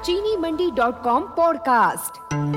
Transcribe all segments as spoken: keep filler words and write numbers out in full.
चीनी मंडी dot com podcast.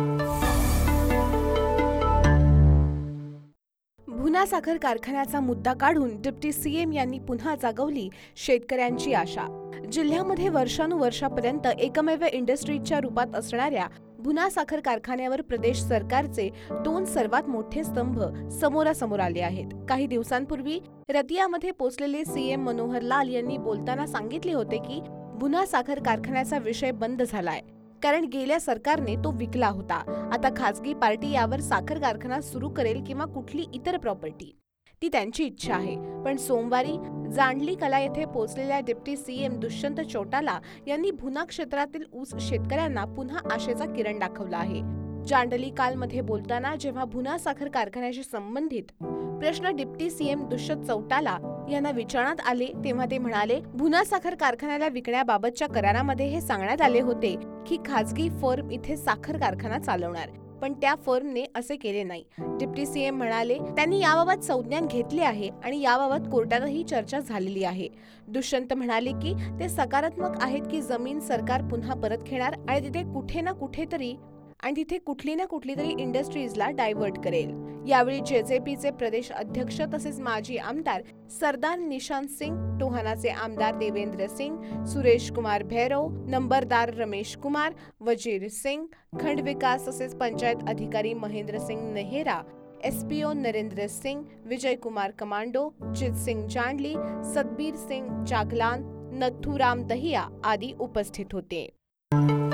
भुना साखर कारखान्याचा मुद्दा काढून डिप्टी सीएम यांनी पुन्हा जागवली शेतकऱ्यांची आशा। जिल्ह्यामध्ये वर्षानुवर्षापर्यंत एकमेव इंडस्ट्रीजच्या रूपात असणाऱ्या भुना साखर कारखान्यावर प्रदेश सरकारचे दोन सर्वात मोठे स्तंभ समोरासमोर आले आहेत। काही दिवसांपूर्वी रतियामध्ये पोहोचलेले सीएम मनोहर लाल यांनी बोलताना सांगितले होते की भुना साखर कारखान्याचा विषय बंद झालाय, कारण गेल्या सरकारने तो विकला होता। आता खासगी पार्टी यावर साखर कारखाना सुरू करेल किंवा कुठली इतर प्रॉपर्टी, ती त्यांची इच्छा आहे। पण सोमवारी जांडली कला येथे पोहोचलेल्या डिप्टी सीएम दुष्यंत चौटाला यांनी भुना क्षेत्रातील ऊस शेतकऱ्यांना पुन्हा आशेचा किरण दाखवला आहे। जांडली कालमध्ये बोलताना जेव्हा भुना साखर कारखान्याशी संबंधित प्रश्न डिप्टी सीएम दुष्यंत चौटाला यांना विचारण्यात आले, तेव्हा ते म्हणाले, भुना साखर कारखान्याला विकण्याबाबतच्या करारामध्ये हे सांगण्यात आले होते की खासगी फर्म इथे साखर कारखाना चालवणार, पण त्या फर्मने असे केले नाही। डिप्टी सीएम म्हणाले, त्यांनी याबाबत संज्ञान घेतले आहे आणि याबाबत कोर्टातही चर्चा झालेली आहे। दुष्यंत म्हणाले की ते सकारात्मक आहेत की जमीन सरकार पुन्हा परत घेणार आणि तिथे कुठे ना कुठेतरी आणि तिथे कुठली ना कुठली तरी इंडस्ट्रीजला डायव्हर्ट करेल। यावेळी जेजेपीचे प्रदेश अध्यक्ष तसेच माजी आमदार सरदार निशांत सिंग, टोहानाचे आमदार देवेंद्र सिंग, सुरेश कुमार भैरव, नंबरदार रमेश कुमार, वजीर सिंग, खंड विकास तसेच पंचायत अधिकारी महेंद्र सिंग नेहरा, एसपीओ नरेंद्र सिंग, विजय कुमार कमांडो, जित सिंग जांडली, सतबीर सिंग जागलान, नथुराम दहिया आदी उपस्थित होते।